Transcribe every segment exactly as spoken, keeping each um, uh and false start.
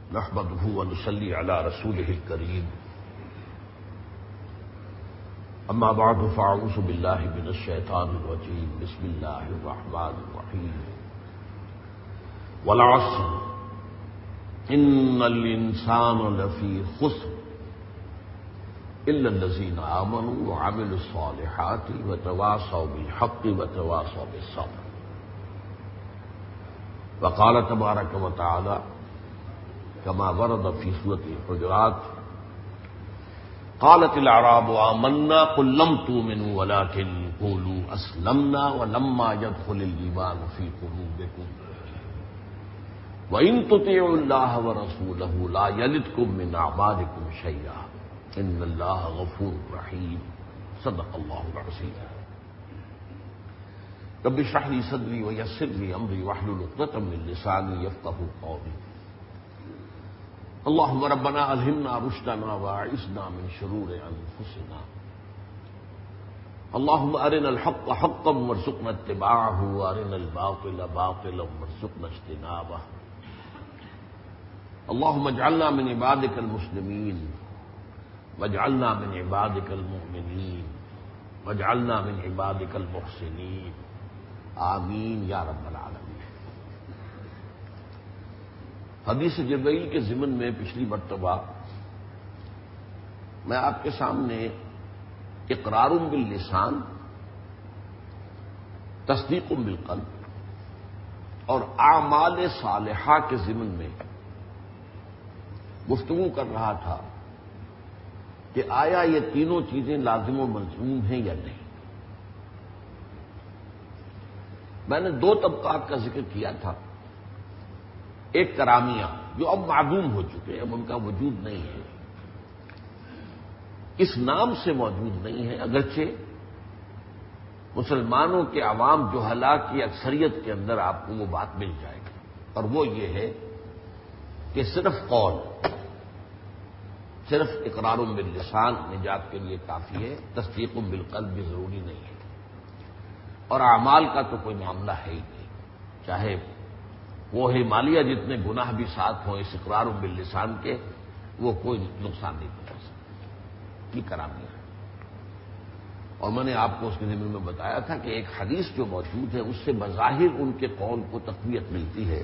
نحمده ونصلي على رسوله الكريم اما بعد فاعوذ بالله من الشيطان الرجيم بسم الله الرحمن الرحيم والعصر ان الانسان لفی خسر الا الذين آمنوا وعملوا الصالحات وتواصوا بالحق وتواصوا بالصبر. وقال تبارك وتعالى كما ورد في سورة الحجرات قالت الأعراب آمنا قل لم تؤمنوا ولكن قولوا أسلمنا ولما يدخل الإيمان في قلوبكم وإن تطيعوا الله ورسوله لا يلدكم من أعمالكم شيئا إن الله غفور رحيم. صدق الله العظيم. رب اشرح لي صدري ويسر لي أمري واحلل عقدة من لساني يفقهوا قولي. اللهم ربنا ألهمنا رشدنا واعصمنا من شرور أنفسنا. اللهم أرنا الحق حقا وارزقنا اتباعه وأرنا الباطل باطلا وارزقنا اجتنابه. اللهم اجعلنا من عبادك المسلمين واجعلنا من عبادك المؤمنين واجعلنا من عبادك المحسنين آمین یا رب العالمین. حدیث جبرائیل کے ضمن میں پچھلی مرتبہ میں آپ کے سامنے اقرار باللسان، تصدیق بالقلب اور اعمال صالحہ کے ضمن میں گفتگو کر رہا تھا کہ آیا یہ تینوں چیزیں لازم و ملزوم ہیں یا نہیں. میں نے دو طبقات کا ذکر کیا تھا. ایک کرامیہ جو اب معدوم ہو چکے ہیں، اب ان کا وجود نہیں ہے، اس نام سے موجود نہیں ہے، اگرچہ مسلمانوں کے عوام جہلا کی اکثریت کے اندر آپ کو وہ بات مل جائے گی، اور وہ یہ ہے کہ صرف قول، صرف اقرار باللسان نجات کے لیے کافی ہے، تصدیق بالقلب بھی ضروری نہیں ہے، اور اعمال کا تو کوئی معاملہ ہے ہی نہیں. چاہے وہ مالیہ جتنے گناہ بھی ساتھ ہوں اس اقرار باللسان کے، وہ کوئی نقصان نہیں پہنچا سکتا. یہ کرامی ہے. اور میں نے آپ کو اس کے ضمن میں بتایا تھا کہ ایک حدیث جو موجود ہے اس سے بظاہر ان کے قول کو تقویت ملتی ہے.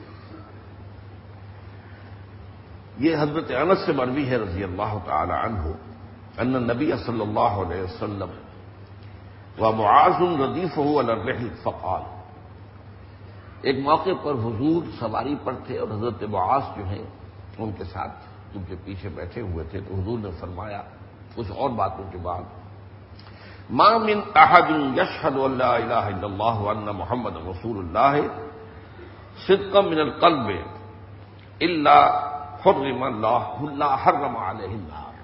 یہ حضرت انس سے مروی ہے رضی اللہ تعالی عنہ ان النبی صلی اللہ علیہ وسلم ومعاذ ردیفہ علی الرحل فقال. ایک موقع پر حضور سواری پر تھے اور حضرت معاذ جو ہیں ان کے ساتھ ان کے پیچھے بیٹھے ہوئے تھے، تو حضور نے فرمایا کچھ اور باتوں کے بعد، ما من احد یشہد ان لا الہ الا اللہ وان محمد رسول اللہ صدقا من القلب الا حرم اللہ لا حرم علیہ النار.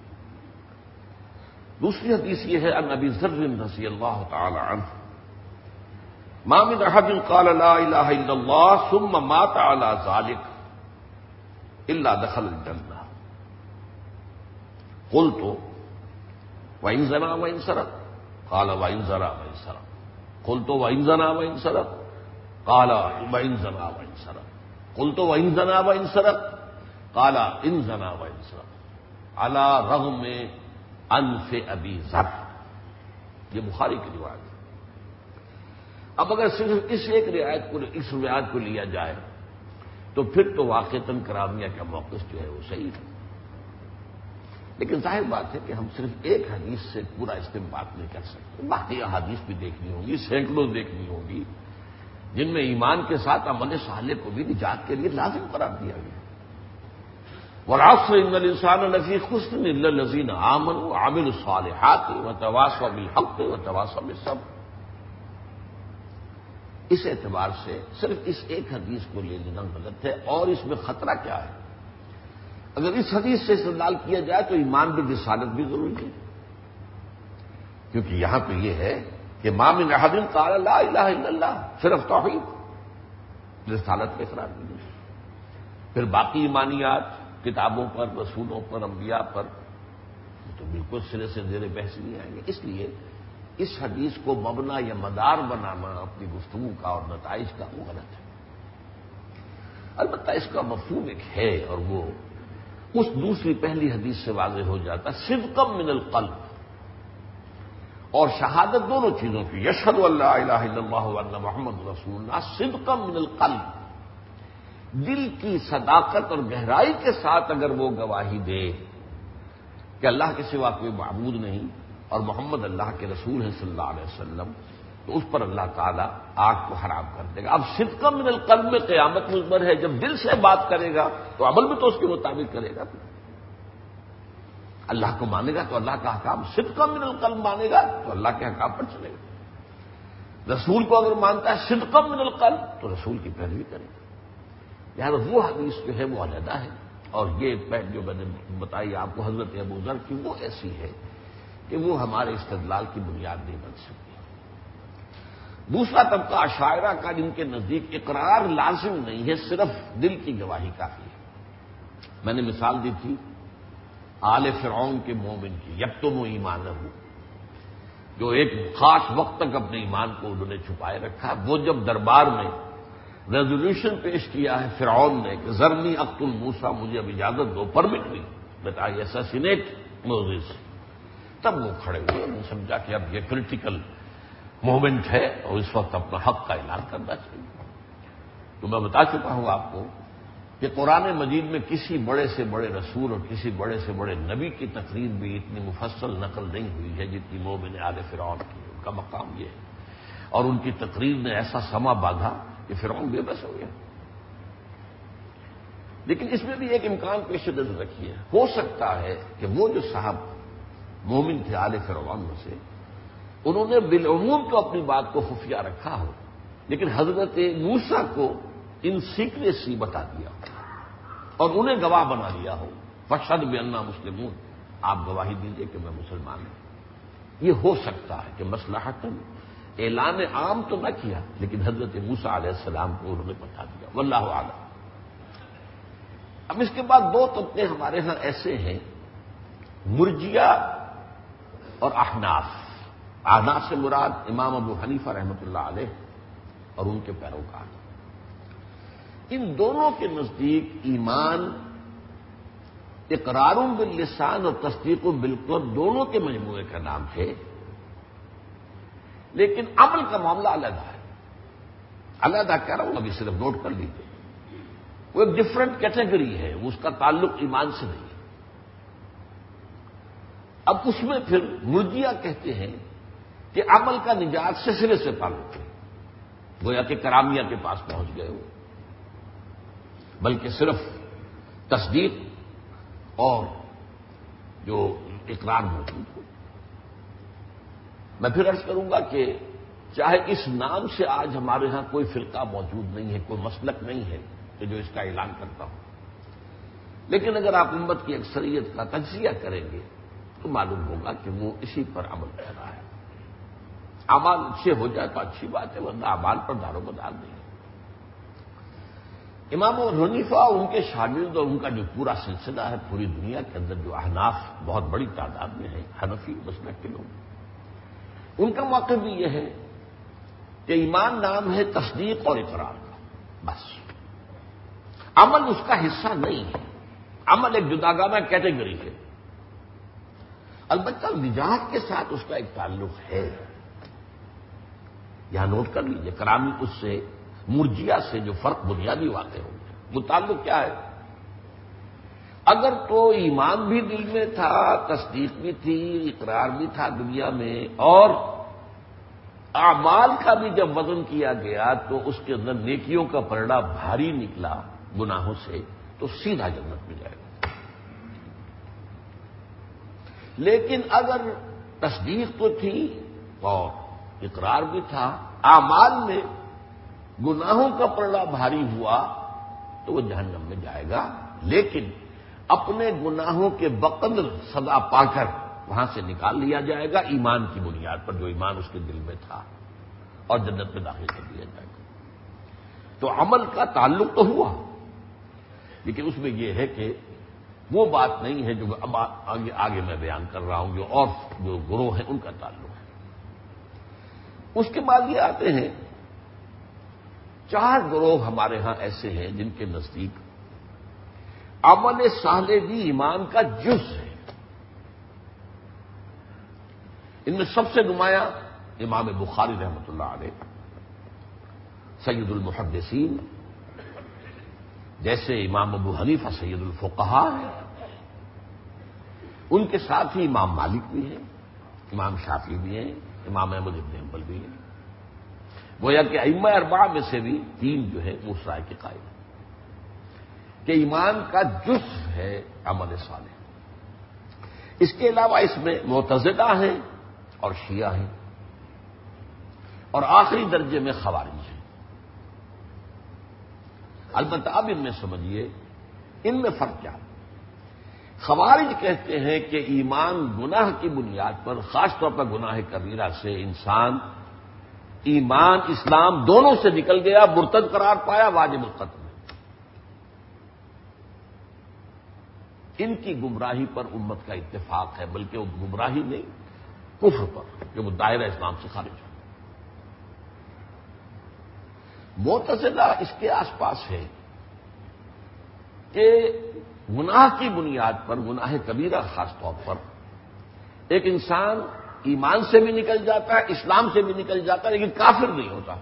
دوسری حدیث یہ ہے ان ابی ذر رضی اللہ تعالی عنہ ما من احد قال لا الہ الا اللہ ثم مات علی ذلك الا دخل الجنہ. قلت وان زنا وان سرق قال وان زنا وان سرق. قلت وان زنا وان سرق قال وان زنا وان سرق. قلت وان زنا وان سرق قال ان زنا وان سرق علی رغم انف ابی ذر. یہ بخاری کی روایت ہے. اب اگر صرف اس ایک روایت کو اس روایت کو لیا جائے تو پھر تو واقعتاً کرامیہ کا موقف جو ہے وہ صحیح ہے، لیکن ظاہر بات ہے کہ ہم صرف ایک حدیث سے پورا استنباط نہیں کر سکتے. باقی احادیث بھی دیکھنی ہوگی، سینکڑوں دیکھنی ہوگی جن میں ایمان کے ساتھ عمل صالح کو بھی نجات کے لیے لازم قرار دیا گیا. والعصر ان الانسان لفی خسر الا الذین آمنوا وعملوا الصالحات وتواصوا بالحق وتواصوا بالصبر. اس اعتبار سے صرف اس ایک حدیث کو لے لینا غلط ہے. اور اس میں خطرہ کیا ہے؟ اگر اس حدیث سے استدلال کیا جائے تو ایمان بھی رسالت بھی ضروری ہے، کیونکہ یہاں پہ یہ ہے کہ ما من احد قال لا الہ الا اللہ، صرف توحید، رسالت کے اقرار بھی نہیں. پھر باقی ایمانیات کتابوں پر، رسولوں پر، انبیاء پر تو بالکل سرے سے زیر بحث نہیں آئیں گے. اس لیے اس حدیث کو مبنا یا مدار بنانا اپنی گفتگو کا اور نتائج کا وہ غلط ہے. البتہ اس کا مفہوم ایک ہے، اور وہ اس دوسری پہلی حدیث سے واضح ہو جاتا، صدقا من القلب، اور شہادت دونوں چیزوں کی، یشہد ان لا الہ الا اللہ وان محمد رسول اللہ، صدقا من القلب، دل کی صداقت اور گہرائی کے ساتھ اگر وہ گواہی دے کہ اللہ کے سوا کوئی معبود نہیں اور محمد اللہ کے رسول ہیں صلی اللہ علیہ وسلم، تو اس پر اللہ تعالیٰ آگ کو حرام کر دے گا۔ اب صدقا من القلب میں قیامت مضمر ہے، جب دل سے بات کرے گا تو عمل بھی تو اس کے مطابق کرے گا، اللہ کو مانے گا تو اللہ کا حکام، صدقا من القلب مانے گا تو اللہ کے حکام پر چلے گا، رسول کو اگر مانتا ہے صدقا من القلب تو رسول کی پیروی کرے گا۔ لہٰذا وہ حدیث جو ہے وہ علیحدہ ہے، اور یہ پہل جو میں نے بتائی آپ کو حضرت ابو ذر کی، وہ ایسی ہے کہ وہ ہمارے استدلال کی بنیاد نہیں بن سکتی۔ دوسرا طبقہ اشاعرہ کا، جن کے نزدیک اقرار لازم نہیں ہے، صرف دل کی گواہی کافی ہے۔ میں نے مثال دی تھی آل فرعون کے مومن کی، یکتم ایمانہ، جو ایک خاص وقت تک اپنے ایمان کو انہوں نے چھپائے رکھا، وہ جب دربار میں ریزولوشن پیش کیا ہے فرعون نے کہ ذرنی اقتل موسیٰ، مجھے اب اجازت دو، پرمٹ دی، بتائیے اسیسینیٹ موزیز، تب وہ کھڑے ہوئے، انہوں نے سمجھا کہ اب یہ کریٹیکل مومنٹ ہے اور اس وقت اپنا حق کا اعلان کرنا چاہیے۔ تو میں بتا چکا ہوں آپ کو کہ قرآن مجید میں کسی بڑے سے بڑے رسول اور کسی بڑے سے بڑے نبی کی تقریر بھی اتنی مفصل نقل نہیں ہوئی ہے جتنی مومن آل فرعون کی، ان کا مقام یہ ہے، اور ان کی تقریر نے ایسا سما باندھا کہ فرعون بے بس ہو گیا۔ لیکن اس میں بھی ایک امکان پیش نظر رکھیے، ہو سکتا ہے کہ وہ جو صاحب مومن تھے آل فرعون میں سے، انہوں نے بالعموم تو اپنی بات کو خفیہ رکھا ہو، لیکن حضرت موسیٰ کو ان سیکریسی بتا دیا ہو اور انہیں گواہ بنا لیا ہو، فاشہد بأننا مسلمون، آپ گواہی دیجئے کہ میں مسلمان ہوں۔ یہ ہو سکتا ہے کہ مصلحتاً اعلان عام تو نہ کیا، لیکن حضرت موسیٰ علیہ السلام کو انہوں نے بتا دیا، واللہ اعلم۔ اب اس کے بعد دو طبقے ہمارے ہاں ایسے ہیں، مرجیہ اور احناف۔ احناف سے مراد امام ابو حنیفہ رحمۃ اللہ علیہ اور ان کے پیروکار۔ ان دونوں کے نزدیک ایمان اقرار باللسان اور تصدیق بالقلب دونوں کے مجموعے کا نام ہے، لیکن عمل کا معاملہ علیحدہ ہے۔ علیحدہ کہہ رہا ہوں، ابھی صرف نوٹ کر لیجیے، وہ ایک ڈفرنٹ کیٹیگری ہے، وہ اس کا تعلق ایمان سے نہیں ہے۔ اب اس میں پھر مرجیہ کہتے ہیں کہ عمل کا نجات سے سرے سے تعلق ہے، گویا کہ کرامیہ کے پاس پہنچ گئے ہو، بلکہ صرف تصدیق اور جو اقرار موجود ہو۔ میں پھر عرض کروں گا کہ چاہے اس نام سے آج ہمارے ہاں کوئی فرقہ موجود نہیں ہے، کوئی مسلک نہیں ہے کہ جو اس کا اعلان کرتا ہو، لیکن اگر آپ امت کی اکثریت کا تجزیہ کریں گے تو معلوم ہوگا کہ وہ اسی پر عمل کر رہا ہے۔ اعمال اچھے ہو جائے تو اچھی بات ہے، ورنہ اعمال پر دار و مدار نہیں۔ امام ابو حنیفہ، ان کے شاگرد اور ان کا جو پورا سلسلہ ہے، پوری دنیا کے اندر جو احناف بہت بڑی تعداد میں ہیں، حنفی مسلک کے لوگ، ان کا موقف بھی یہ ہے کہ ایمان نام ہے تصدیق اور اقرار کا، بس عمل اس کا حصہ نہیں ہے، عمل ایک جداگانہ کیٹیگری ہے، البتہ نجات کے ساتھ اس کا ایک تعلق ہے۔ یہاں نوٹ کر لیجیے، کرامی اس سے مرجیہ سے جو فرق بنیادی واقع ہو گیا، وہ تعلق کیا ہے؟ اگر تو ایمان بھی دل میں تھا، تصدیق بھی تھی، اقرار بھی تھا دنیا میں، اور اعمال کا بھی جب وزن کیا گیا تو اس کے اندر نیکیوں کا پلڑا بھاری نکلا گناہوں سے، تو سیدھا جنت میں جائے گا۔ لیکن اگر تصدیق تو تھی اور اقرار بھی تھا، اعمال میں گناہوں کا پلڑا بھاری ہوا تو وہ جہنم میں جائے گا، لیکن اپنے گناہوں کے بقدر سزا پا کر وہاں سے نکال لیا جائے گا ایمان کی بنیاد پر، جو ایمان اس کے دل میں تھا، اور جنت میں داخل کر دیا جائے گا۔ تو عمل کا تعلق تو ہوا، لیکن اس میں یہ ہے کہ وہ بات نہیں ہے جو اب آگے آگے میں بیان کر رہا ہوں، جو اور جو گروہ ہیں ان کا تعلق ہے۔ اس کے بعد یہ آتے ہیں چار گروہ ہمارے ہاں ایسے ہیں جن کے نزدیک عمل صالح بھی ایمان کا جز ہے۔ ان میں سب سے نمایاں امام بخاری رحمۃ اللہ علیہ، سید المحدثین، جیسے امام ابو حنیفہ سید الفقہاء ہیں، ان کے ساتھ ہی امام مالک بھی ہیں، امام شافعی بھی ہیں، امام احمد بن حنبل بھی ہیں۔ گویا کہ ائمہ اربعہ میں سے بھی تین جو ہے وہ اس رائے کے قائل ہیں کہ ایمان کا جز ہے عمل صالح۔ اس کے علاوہ اس میں معتزلہ ہیں اور شیعہ ہیں، اور آخری درجے میں خوارج ہیں۔ البتہ اب ان میں سمجھیے ان میں فرق کیا ہے۔ خوارج کہتے ہیں کہ ایمان گناہ کی بنیاد پر، خاص طور پر گناہ کبیرہ سے انسان ایمان اسلام دونوں سے نکل گیا، مرتد قرار پایا، واجب القتل۔ ان کی گمراہی پر امت کا اتفاق ہے، بلکہ وہ گمراہی نہیں، کفر پر، کہ وہ دائرہ اسلام سے خارج ہو۔ معتزلہ اس کے آس پاس ہے کہ گناہ کی بنیاد پر، گناہ کبیرہ خاص طور پر، ایک انسان ایمان سے بھی نکل جاتا ہے، اسلام سے بھی نکل جاتا ہے، لیکن کافر نہیں ہوتا،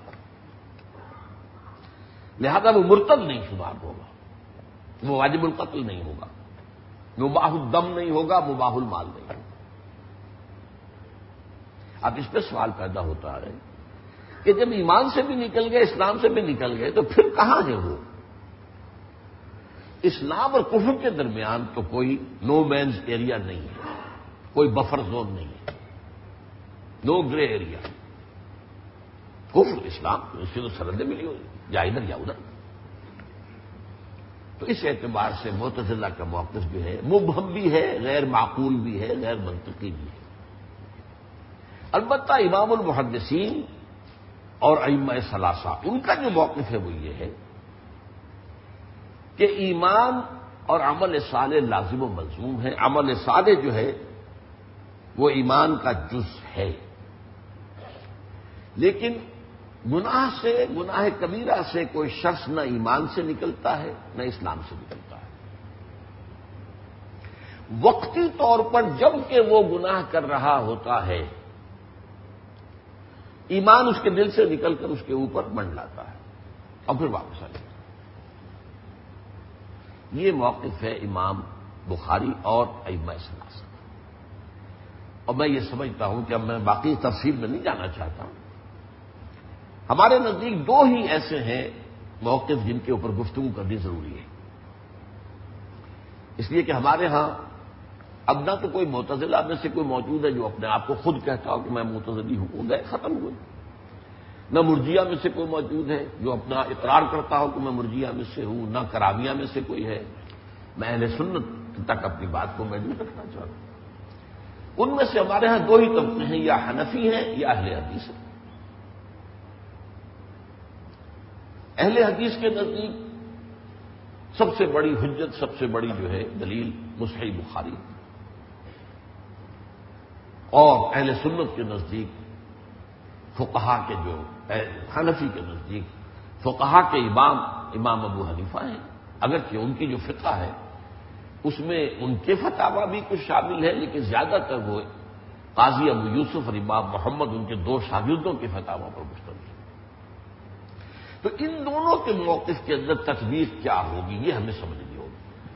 لہذا وہ مرتد نہیں شمار ہوگا، وہ واجب القتل نہیں ہوگا، مباح الدم نہیں ہوگا، مباح المال نہیں ہوگا۔ اب اس پہ سوال پیدا ہوتا ہے کہ جب ایمان سے بھی نکل گئے، اسلام سے بھی نکل گئے، تو پھر کہاں ہے وہ؟ اسلام اور کفر کے درمیان تو کوئی نو مینز ایریا نہیں ہے، کوئی بفر زون نہیں ہے، نو گرے ایریا۔ کفر اسلام اس کی تو سرحدیں ملی ہوئی، یا ادھر یا ادھر۔ تو اس اعتبار سے معتزلہ کا موقف جو ہے مبہم بھی ہے، غیر معقول بھی ہے، غیر منطقی بھی ہے۔ البتہ امام المحدثین اور ائمہ ثلاثہ، ان کا جو موقف ہے وہ یہ ہے کہ ایمان اور عمل صالح لازم و ملزوم ہے۔ عمل صالح جو ہے وہ ایمان کا جز ہے، لیکن گناہ سے، گناہ کبیرہ سے کوئی شخص نہ ایمان سے نکلتا ہے نہ اسلام سے نکلتا ہے۔ وقتی طور پر جب کہ وہ گناہ کر رہا ہوتا ہے، ایمان اس کے دل سے نکل کر اس کے اوپر منڈلاتا ہے اور پھر واپس آ جاتا ہے۔ یہ موقف ہے امام بخاری اور ائمہ ثلاثہ۔ اور میں یہ سمجھتا ہوں کہ اب میں باقی تفصیل میں نہیں جانا چاہتا ہوں۔ ہمارے نزدیک دو ہی ایسے ہیں موقف جن کے اوپر گفتگو کرنی ضروری ہے، اس لیے کہ ہمارے ہاں اب نہ تو کوئی معتزلہ میں سے کوئی موجود ہے جو اپنے آپ کو خود کہتا ہو کہ میں معتزلی ہوں، وہ گئے ختم ہوئے، نہ مرجیہ میں سے کوئی موجود ہے جو اپنا اقرار کرتا ہو کہ میں مرجیہ میں سے ہوں، نہ کرامیہ میں سے کوئی ہے۔ میں اہل سنت تک اپنی بات کو محدود رکھنا چاہتا ہوں۔ ان میں سے ہمارے ہاں دو ہی طبقے ہیں، یا حنفی ہیں یا اہل حدیث ہیں۔ اہل حدیث کے نزدیک سب سے بڑی حجت، سب سے بڑی جو ہے دلیل صحیح بخاری، اور اہل سنت کے نزدیک فقہا کے جو حنفی کے نزدیک فقہا کے امام امام ابو حنیفہ ہیں، اگرچہ ان کی جو فقہ ہے اس میں ان کے فتاوی بھی کچھ شامل ہے، لیکن زیادہ تر وہ قاضی ابو یوسف اور امام محمد ان کے دو شاگردوں کے فتاوی پر مشتمل ہے۔ تو ان دونوں کے موقف کے اندر تطبیق کیا ہوگی یہ ہمیں سمجھنی ہوگی۔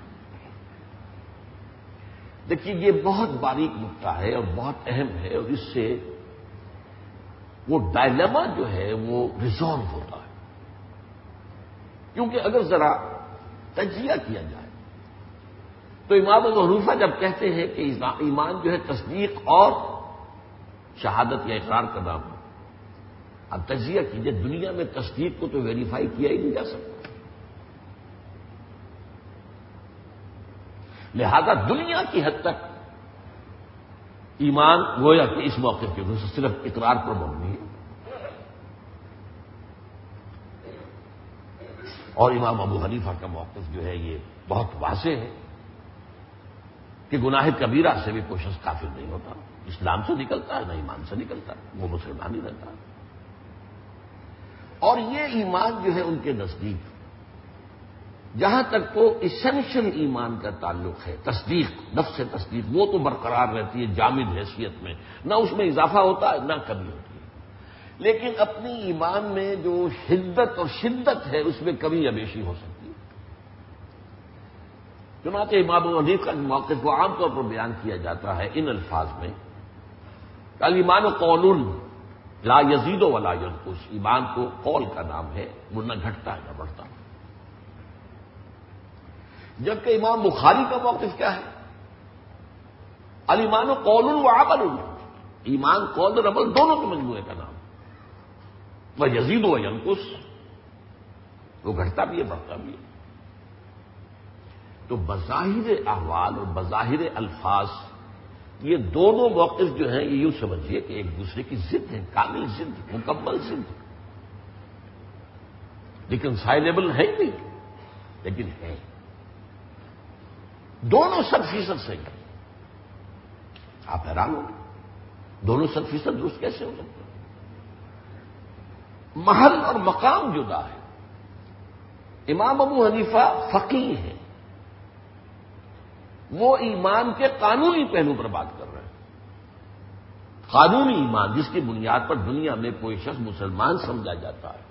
دیکھیے یہ بہت باریک نقطہ ہے اور بہت اہم ہے، اور اس سے وہ ڈائلیما جو ہے وہ ریزالو ہوتا ہے، کیونکہ اگر ذرا تجزیہ کیا جائے تو امام ابو حنیفہ جب کہتے ہیں کہ ایمان جو ہے تصدیق اور شہادت یا اقرار کا نام ہے، اب تجزیہ کیجئے، دنیا میں تصدیق کو تو ویریفائی کیا ہی نہیں جا سکتا، لہذا دنیا کی حد تک ایمان گویا کہ اس موقع کے روح سے صرف اقرار پر مبنی ہے۔ اور امام ابو حنیفہ کا موقف جو ہے یہ بہت واضح ہے کہ گناہ کبیرہ سے بھی کوئی شخص کافر نہیں ہوتا، اسلام سے نکلتا ہے نہ ایمان سے نکلتا ہے، وہ مسلمان ہی رہتا ہے۔ اور یہ ایمان جو ہے ان کے نزدیک جہاں تک تو اسینشل ایمان کا تعلق ہے، تصدیق، نفس تصدیق، وہ تو برقرار رہتی ہے جامد حیثیت میں، نہ اس میں اضافہ ہوتا ہے نہ کمی ہوتی ہے، لیکن اپنی ایمان میں جو حدت اور شدت ہے اس میں کمی یا بیشی ہو سکتی ہے۔ چنانچہ امام ابو حنیفہ کا موقف کو عام طور پر بیان کیا جاتا ہے ان الفاظ میں، الایمان قول لا یزید ولا ینقص، ایمان کو قول کا نام ہے، وہ نہ گھٹتا ہے نہ بڑھتا۔ جبکہ امام بخاری کا موقف کیا ہے؟ الایمان قول و عمل، ایمان قول اور عمل دونوں کے مجموعے کا نام، وہ یزید و ینقص، وہ گھٹتا بھی ہے بڑھتا بھی ہے۔ تو بظاہر احوال اور بظاہر الفاظ یہ دونوں موقف جو ہیں یہ یوں سمجھیے کہ ایک دوسرے کی ضد ہے، کامل ضد، مکمل ضد، لیکن سائلیبل ہے نہیں، لیکن ہے دونوں صد فیصد صحیح ہیں۔ آپ حیران ہو دونوں صد فیصد درست کیسے ہو سکتے ہیں؟ محل اور مقام جدا ہے۔ امام ابو حنیفہ فقیہ ہے، وہ ایمان کے قانونی پہلو پر بات کر رہے ہیں، قانونی ایمان جس کی بنیاد پر دنیا میں کوئی شخص مسلمان سمجھا جاتا ہے،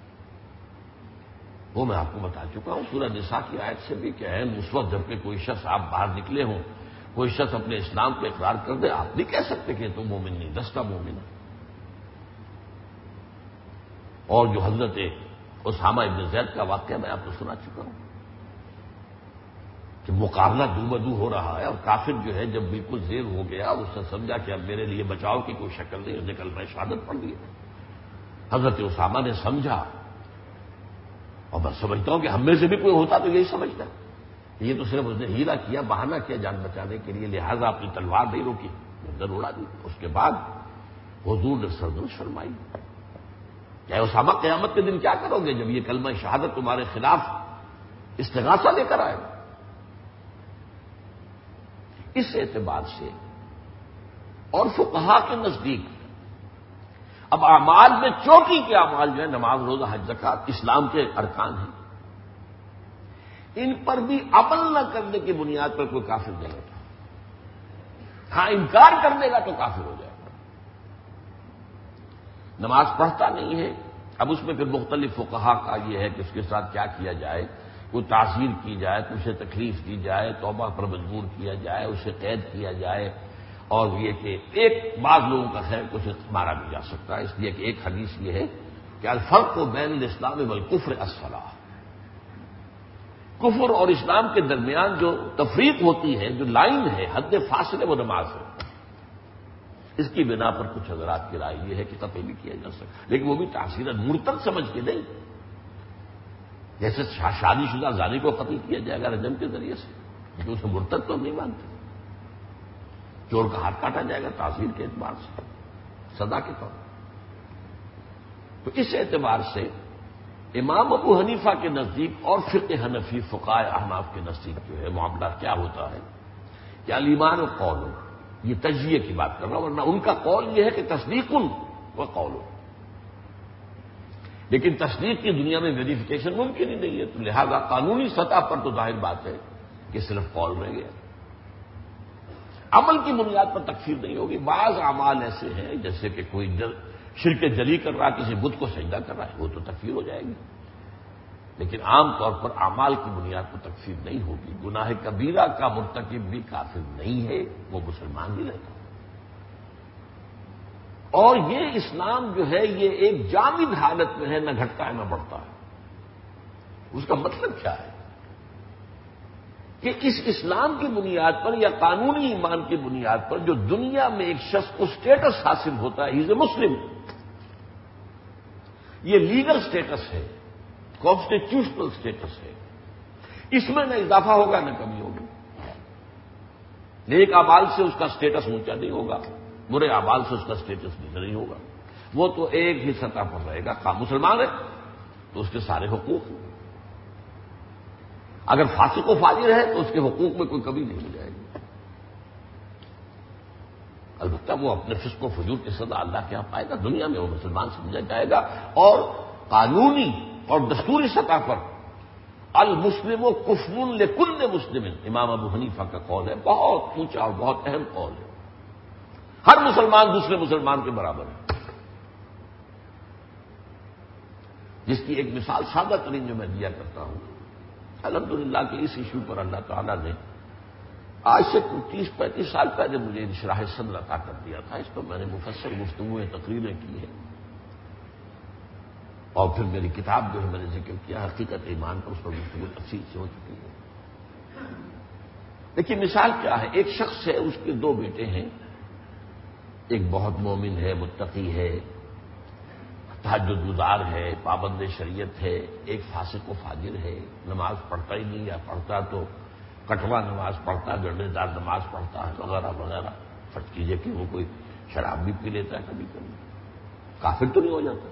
وہ میں آپ کو بتا چکا ہوں سورہ نساء کی آیت سے بھی کہ ہے اس وقت جب کہ کوئی شخص آپ باہر نکلے ہوں، کوئی شخص اپنے اسلام کو اقرار کر دے، آپ نہیں کہہ سکتے کہ تو مومن نہیں، دستہ مومن ہے۔ اور جو حضرت اسامہ ابن زید کا واقعہ میں آپ کو سنا چکا ہوں کہ مقابلہ دو بدو ہو رہا ہے اور کافر جو ہے جب بالکل زیر ہو گیا اس نے سمجھا کہ اب میرے لیے بچاؤ کی کوئی شکل نہیں، اس نے کلمہ شہادت پڑھ لیا۔ حضرت اسامہ نے سمجھا، اور میں سمجھتا ہوں کہ ہم میں سے بھی کوئی ہوتا تو یہی سمجھتا، یہ تو صرف اس نے ہیلا کیا، بہانہ کیا جان بچانے کے لیے، لہذا اپنی تلوار نہیں روکی، گردن اڑا دی۔ اس کے بعد حضور نے سرزنش فرمائی کہ اے اسامہ قیامت کے دن کیا کرو گے جب یہ کلمہ شہادت تمہارے خلاف استغاثہ لے کر آئے؟ اس اعتبار سے اور فقہا کے نزدیک اب اعمال میں چوٹی کے اعمال جو ہے نماز، روزہ، حج، زکات اسلام کے ارکان ہیں، ان پر بھی عمل نہ کرنے کی بنیاد پر کوئی کافر نہیں ہوتا۔ ہاں انکار کر دے گا تو کافر ہو جائے گا۔ نماز پڑھتا نہیں ہے، اب اس میں پھر مختلف فقہا کا یہ ہے کہ اس کے ساتھ کیا کیا جائے، کوئی تعزیر کی جائے، اسے تکلیف دی جائے، توبہ پر مجبور کیا جائے، اسے قید کیا جائے، اور یہ کہ ایک بعض لوگوں کا خیر کچھ مارا بھی جا سکتا ہے، اس لیے کہ ایک حدیث یہ ہے کہ الفرق بین الاسلام والکفر الصلاۃ، کفر اور اسلام کے درمیان جو تفریق ہوتی ہے، جو لائن ہے، حد فاصلے، وہ نماز ہے۔ اس کی بنا پر کچھ حضرات کی رائے یہ ہے کہ قتل بھی کیا جا سکتا، لیکن وہ بھی تعصیرا مرتد سمجھ کے نہیں، جیسے شادی شدہ زانی کو قتل کیا جائے گا رجم کے ذریعے سے، کیونکہ اسے مرتد تو نہیں مانتے۔ چور کا ہاتھ کاٹا جائے گا تعزیر کے اعتبار سے، سزا کے طور پر۔ تو اس اعتبار سے امام ابو حنیفہ کے نزدیک اور فقہ حنفی فقہائے احناف کے نزدیک جو ہے معاملہ کیا ہوتا ہے کہ الایمان و قول، یہ تجزیے کی بات کر رہا ہوں، ورنہ ان کا قول یہ ہے کہ تصدیق و قول، لیکن تصدیق کی دنیا میں ویریفیکیشن ممکن ہی نہیں ہے، تو لہذا قانونی سطح پر تو ظاہر بات ہے کہ صرف قول رہ گیا، عمل کی بنیاد پر تکفیر نہیں ہوگی۔ بعض اعمال ایسے ہیں جیسے کہ کوئی جل شرک جلی کر رہا، کسی بت کو سجدہ کر رہا ہے، وہ تو تکفیر ہو جائے گی، لیکن عام طور پر اعمال کی بنیاد پر تکفیر نہیں ہوگی۔ گناہ کبیرہ کا مرتکب بھی کافر نہیں ہے، وہ مسلمان بھی رہتا۔ اور یہ اسلام جو ہے یہ ایک جامد حالت میں ہے، نہ گھٹتا ہے نہ بڑھتا ہے۔ اس کا مطلب کیا ہے کہ اس اسلام کی بنیاد پر یا قانونی ایمان کی بنیاد پر جو دنیا میں ایک شخص کو سٹیٹس حاصل ہوتا ہے، ہی از اے مسلم، یہ لیگل سٹیٹس ہے، کانسٹیٹیوشنل سٹیٹس ہے، اس میں نہ اضافہ ہوگا نہ کمی ہوگی۔ نیک اعمال سے اس کا سٹیٹس اونچا نہیں ہوگا، برے اعمال سے اس کا سٹیٹس نیچا نہیں ہوگا، وہ تو ایک ہی سطح پر رہے گا۔ کا مسلمان ہے تو اس کے سارے حقوق ہیں، اگر فاسق و فاجر ہے تو اس کے حقوق میں کوئی کمی نہیں ہو جائے گی، البتہ وہ اپنے فسق و فجور کی سزا اللہ کے یہاں پائے گا، دنیا میں وہ مسلمان سمجھا جائے گا، اور قانونی اور دستوری سطح پر المسلم و کفر لکل مسلم، امام ابو حنیفہ کا قول ہے، بہت اونچا اور بہت اہم قول ہے۔ ہر مسلمان دوسرے مسلمان کے برابر ہے۔ جس کی ایک مثال سادہ ترین جو میں دیا کرتا ہوں، الحمدللہ کہ اس ایشو پر اللہ تعالیٰ نے آج سے تیس پینتیس سال پہلے مجھے انشراح صدر عطا کر دیا تھا۔ اس پر میں نے مفصل گفتگویں تقریریں کی ہیں، اور پھر میری کتاب جو ہے میں نے ذکر کیا حقیقت ایمان پر، اس پر گفتگو تفصیل سے ہو چکی ہے۔ دیکھیے مثال کیا ہے، ایک شخص ہے، اس کے دو بیٹے ہیں، ایک بہت مومن ہے، متقی ہے، تہجد گزار ہے، پابند شریعت ہے، ایک فاسق و فاجر ہے، نماز پڑھتا ہی نہیں، یا پڑھتا تو کٹوا نماز پڑھتا، گردے دار نماز پڑھتا ہے وغیرہ وغیرہ۔ فرض کیجئے کہ وہ کوئی شراب بھی پی لیتا ہے کبھی کبھی، کافر تو نہیں ہو جاتا۔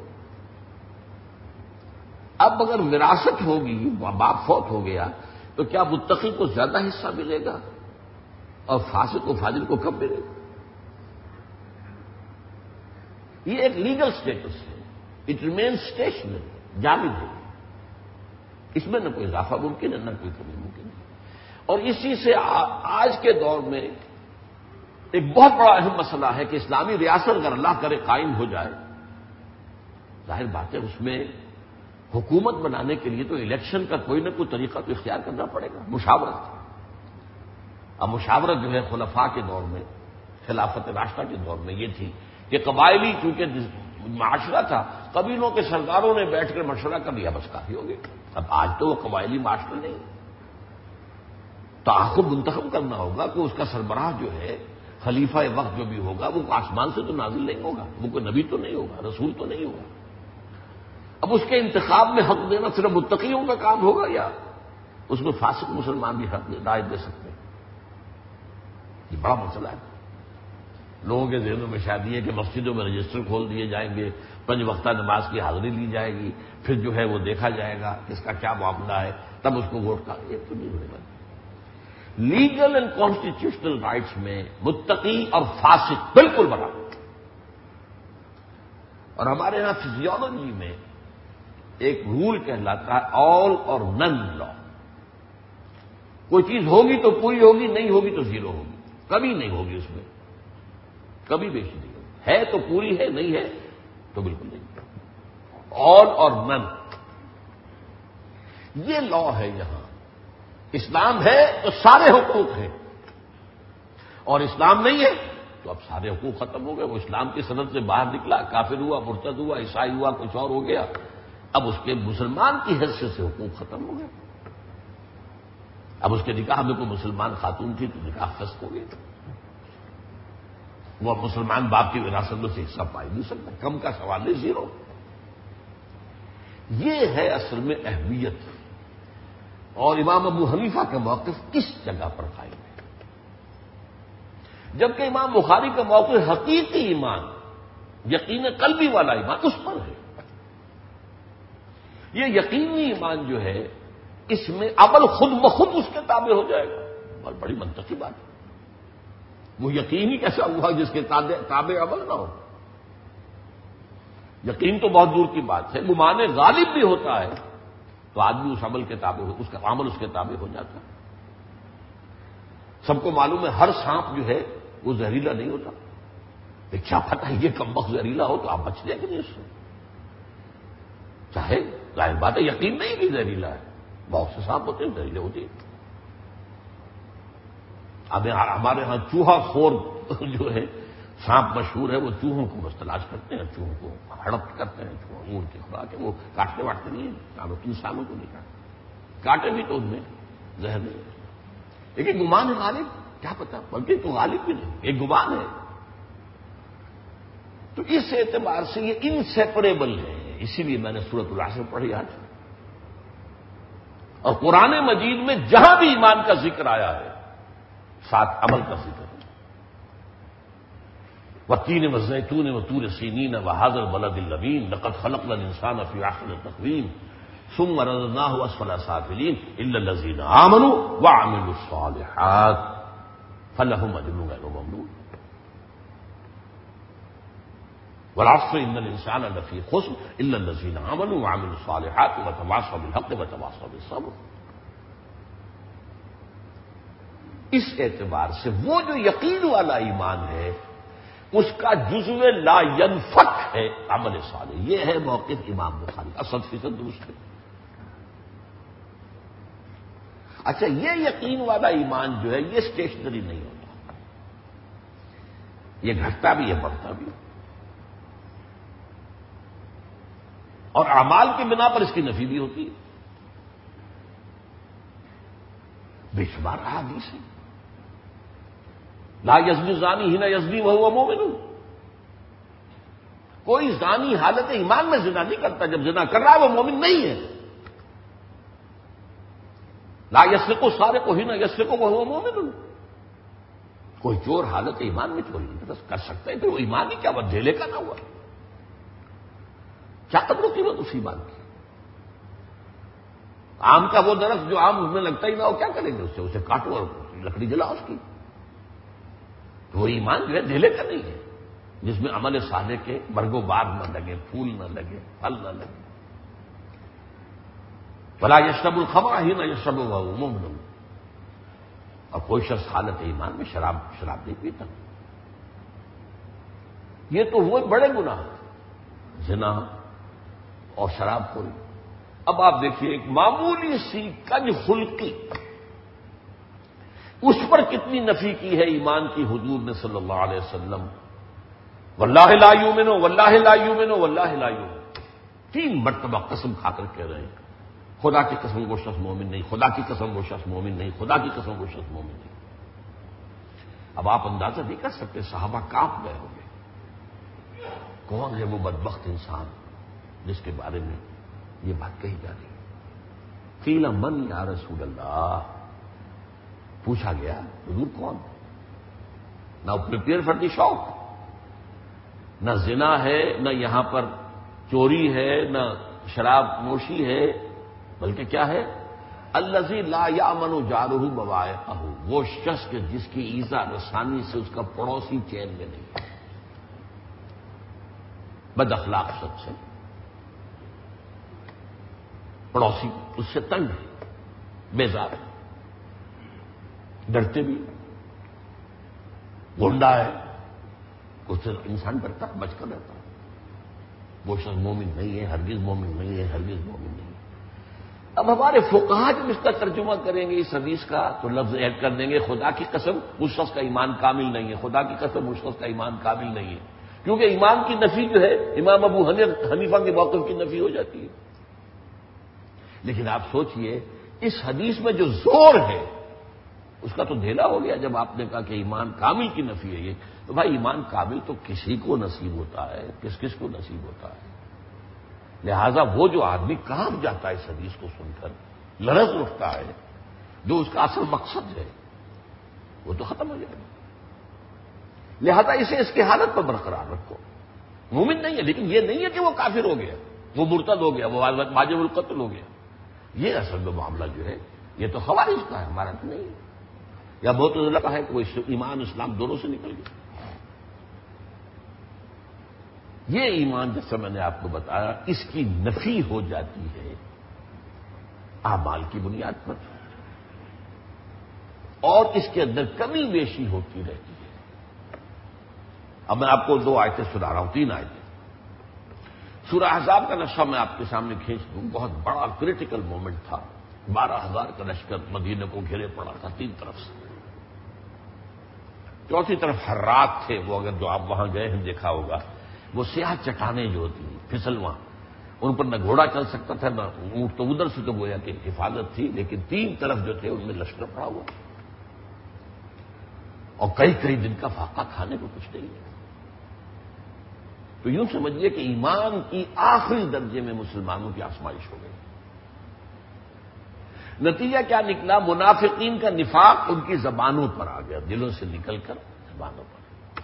اب اگر وراثت ہوگی، باپ فوت ہو گیا، تو کیا متقی کو زیادہ حصہ ملے گا اور فاسق و فاجر کو کم ملے گا؟ یہ ایک لیگل سٹیٹس ہے، اٹ ریمین اسٹیشنری، جامد ہے، اس میں نہ کوئی اضافہ ممکن ہے نہ کوئی کمی ممکن ہے۔ اور اسی سے آج کے دور میں ایک بہت بڑا اہم مسئلہ ہے کہ اسلامی ریاست اگر اللہ کرے قائم ہو جائے، ظاہر بات ہے اس میں حکومت بنانے کے لیے تو الیکشن کا کوئی نہ کوئی طریقہ تو اختیار کرنا پڑے گا، مشاورت۔ اب مشاورت جو ہے خلفاء کے دور میں، خلافت راشدہ کے دور میں یہ تھی کہ قبائلی چونکہ معاشرہ تھا، قبیلوں کے سرداروں نے بیٹھ کر مشورہ کر لیا، بس کافی ہو گیا۔ اب آج تو وہ قبائلی معاشرہ نہیں، تعاقب منتخب کرنا ہوگا کہ اس کا سربراہ جو ہے، خلیفہ وقت جو بھی ہوگا، وہ آسمان سے تو نازل نہیں ہوگا، وہ کوئی نبی تو نہیں ہوگا، رسول تو نہیں ہوگا۔ اب اس کے انتخاب میں حق دینا صرف متقیوں کا کام ہوگا، یا اس میں فاسق مسلمان بھی حق رائے دے سکتے ہیں؟ یہ بڑا مسئلہ ہے۔ لوگوں کے ذہنوں میں شاید یہ کہ مسجدوں میں رجسٹر کھول دیے جائیں گے، پنج وقتہ نماز کی حاضری لی جائے گی، پھر جو ہے وہ دیکھا جائے گا کہ اس کا کیا معاملہ ہے، تب اس کو ووٹ کا۔ یہ تو نہیں ہونے والا۔ لیگل اینڈ کانسٹیٹیوشنل رائٹس میں متقی اور فاسق بالکل برابر۔ اور ہمارے ہاں فزیولوجی میں ایک رول کہلاتا ہے آل اور نن لا۔ کوئی چیز ہوگی تو پوری ہوگی، نہیں ہوگی تو زیرو ہوگی، کبھی نہیں ہوگی، اس میں کبھی بیشی نہیں ہوگی، ہے تو پوری ہے، نہیں ہے تو بالکل نہیں۔ آل اور نن، یہ لا ہے یہاں۔ اسلام ہے تو سارے حقوق ہیں، اور اسلام نہیں ہے تو اب سارے حقوق ختم ہو گئے۔ وہ اسلام کی سند سے باہر نکلا، کافر ہوا، مرتد ہوا، عیسائی ہوا، کچھ اور ہو گیا، اب اس کے مسلمان کی حیثیت سے حقوق ختم ہو گئے۔ اب اس کے نکاح میں کوئی مسلمان خاتون تھی تو نکاح فسخ ہو گیا، وہ اب مسلمان باپ کی وراثت میں سے حصہ پا ہی نہیں سکتا، کم کا سوال ہے، زیرو۔ یہ ہے اصل میں اہمیت، اور امام ابو حنیفہ کا موقف کس جگہ پر قائم ہے، جبکہ امام بخاری کا موقف حقیقی ایمان، یقین قلبی والا ایمان اس پر ہے۔ یہ یقینی ایمان جو ہے، اس میں عمل خود بخود اس کے تابع ہو جائے گا، بہت بڑی منطقی بات ہے۔ وہ یقین ہی کیسا ہوا جس کے تابع عمل نہ ہو؟ یقین تو بہت دور کی بات ہے، گمان غالب بھی ہوتا ہے تو آدمی اس عمل کے تابع ہو، اس کا عمل اس کے تابع ہو جاتا ہے۔ سب کو معلوم ہے ہر سانپ جو ہے وہ زہریلا نہیں ہوتا، کیا پتہ یہ کمبخت زہریلا ہو تو آپ بچ جائیں گے نہیں اس سے، چاہے ظاہر بات ہے یقین نہیں کہ زہریلا ہے، بہت سے سانپ ہوتے ہیں زہریلے ہوتے ہیں۔ اب ہمارے ہاں چوہا خور جو ہے سانپ مشہور ہے، وہ چوہوں کو بس تلاش کرتے ہیں، چوہوں کو ہڑپ کرتے ہیں، چوہوں اون کی خوراک ہے، وہ کاٹتے واٹتے نہیں ہیں، انسانوں کو نہیں کاٹتے، کاٹے بھی تو ان میں زہر نہیں ہے، لیکن گمان غالب کیا پتا، بلکہ تو غالب بھی نہیں، ایک گمان ہے۔ تو اس اعتبار سے یہ انسیپریبل ہے، اسی لیے میں نے سورۃ العصر پڑھی آج، اور قرآن مجید میں جہاں بھی ایمان کا ذکر آیا ہے ساتھ عمل کا ذکر ہے۔ والتین والزیتون وطور سینین وہذا البلد الامین لقد خلقنا الانسان فی احسن تقویم ثم رددناہ اسفل سافلین الا الذین آمنوا وعملوا الصالحات فلہم اجر غیر ممنون۔ والعصر ان الانسان لفی خسر الا الذین آمنوا وعملوا الصالحات وتواصوا بالحق وتواصوا بالصبر. اس اعتبار سے وہ جو یقین والا ایمان ہے اس کا جزو لا ینفک ہے عمل صالح. یہ ہے موقف امام بخاری کا، صد فیصد درست ہے. اچھا، یہ یقین والا ایمان جو ہے یہ اسٹیشنری نہیں ہوتا، یہ گھٹتا بھی ہے بڑھتا بھی، اور اعمال کی بنا پر اس کی نفی بھی ہوتی ہے. بے شمار احادیث ہیں. لا یزنی زانی ہی نہ یزنی وہو مومن. کوئی زانی حالت ایمان میں زنا نہیں کرتا، جب زنا کر رہا ہے وہ مومن نہیں ہے. لا یسرق السارق ہی نہ یسرق وہو مومن. کوئی چور حالت ایمان میں چوری نہیں کر سکتا ہے، تو وہ ایمان ہی کیا، وہ ڈھیلے کا نہ ہوا. کیا قدر و قیمت اس ایمان کی. آم کا وہ درخت جو آم اس میں لگتا ہی نہ ہو، کیا کریں گے اس سے؟ اسے کاٹو اور لکڑی جلاؤ اس کی. تو وہ ایمان جو ہے ڈھیلے کا نہیں ہے، جس میں عمل صالح کے برگ و بار نہ لگے، پھول نہ لگے، پھل نہ لگے. ولا یشرب الخمر ہی نہ یشرب وہو مومن. اور کوئی شخص حالت ایمان میں شراب شراب نہیں پیتا. یہ تو وہ بڑے گناہ زنا اور شراب خوری. اب آپ دیکھیے ایک معمولی سی کج خلقی، اس پر کتنی نفی کی ہے ایمان کی حضور نے صلی اللہ علیہ وسلم. واللہ لا یؤمن واللہ لا یؤمن واللہ لا یؤمن. تین مرتبہ قسم کھا کر کہہ رہے ہیں خدا کی قسم وہ شخص مومن نہیں، خدا کی قسم وہ شخص مومن نہیں، خدا کی قسم وہ شخص مومن نہیں. اب آپ اندازہ نہیں کر سکتے، صحابہ کانپ گئے ہوں گے. کون ہے وہ بدبخت انسان جس کے بارے میں یہ بات کہی جا رہی ہے؟ قیل من یا رسول اللہ. پوچھا گیا حضور کون؟ نہ پریپیئر فار دی شاپ، نہ زنا ہے، نہ یہاں پر چوری ہے، نہ شراب نوشی ہے، بلکہ کیا ہے؟ الذی لا یامن جارہ بوائقہ. وہ شخص کے جس کی ایذا رسانی سے اس کا پڑوسی چین میں نہیں. بد اخلاق شخص ہے، پڑوسی اس سے تنگ ہے، بیزار ہے، ڈرتے بھی، گنڈا ہے، اس سے انسان ڈرتا ہے، بچ کر رہتا ہے. وہ شخص مومن نہیں ہے، ہرگز مومن نہیں ہے، ہرگز مومن نہیں ہے. اب ہمارے فقہا جب اس کا ترجمہ کریں گے اس حدیث کا تو لفظ ایڈ کر دیں گے خدا کی قسم اس شخص کا ایمان کامل نہیں ہے، خدا کی قسم اس شخص کا ایمان کامل نہیں ہے. کیونکہ ایمان کی نفی جو ہے امام ابو حنیفہ کے موقف کی نفی ہو جاتی ہے. لیکن آپ سوچئے اس حدیث میں جو زور ہے اس کا تو ڈھیلا ہو گیا جب آپ نے کہا کہ ایمان کامل کی نفی ہے. یہ تو بھائی ایمان کامل تو کسی کو نصیب ہوتا ہے، کس کس کو نصیب ہوتا ہے. لہذا وہ جو آدمی کانپ جاتا ہے اس حدیث کو سن کر، لرز اٹھتا ہے، جو اس کا اصل مقصد ہے وہ تو ختم ہو جائے گا. لہذا اسے اس کی حالت پر برقرار رکھو. مومن نہیں ہے لیکن یہ نہیں ہے کہ وہ کافر ہو گیا، وہ مرتد ہو گیا، وہ واجب القتل ہو گیا. یہ اصل میں معاملہ جو ہے یہ تو خوارج کا ہے، ہمارا تو نہیں ہے. یا معتزلہ کا ہے کہ وہ ایمان اسلام دونوں سے نکل گیا. یہ ایمان جیسا میں نے آپ کو بتایا اس کی نفی ہو جاتی ہے اعمال کی بنیاد پر، اور اس کے اندر کمی بیشی ہوتی رہتی ہے. اب میں آپ کو دو آیتیں سنا رہا ہوں، تین آیتیں. سورہ احزاب کا نقشہ میں آپ کے سامنے کھینچ دوں. بہت بڑا کریٹیکل مومنٹ تھا. بارہ ہزار کا لشکر مدینے کو گھیرے پڑا تھا تین طرف سے. چوتھی طرف حرات تھے، وہ اگر جو آپ وہاں گئے ہیں دیکھا ہوگا، وہ سیاہ چٹانیں جو ہوتی ہیں پھسلواں، ان پر نہ گھوڑا چل سکتا تھا نہ اونٹ. تو ادھر سے تو گویا کہ حفاظت تھی، لیکن تین طرف جو تھے ان میں لشکر پڑا ہوا اور کئی کئی دن کا فاقہ کھانے کو کچھ نہیں ہے. تو یوں سمجھیے کہ ایمان کی آخری درجے میں مسلمانوں کی آزمائش ہو گئی. نتیجہ کیا نکلا؟ منافقین کا نفاق ان کی زبانوں پر آ گیا، دلوں سے نکل کر زبانوں پر.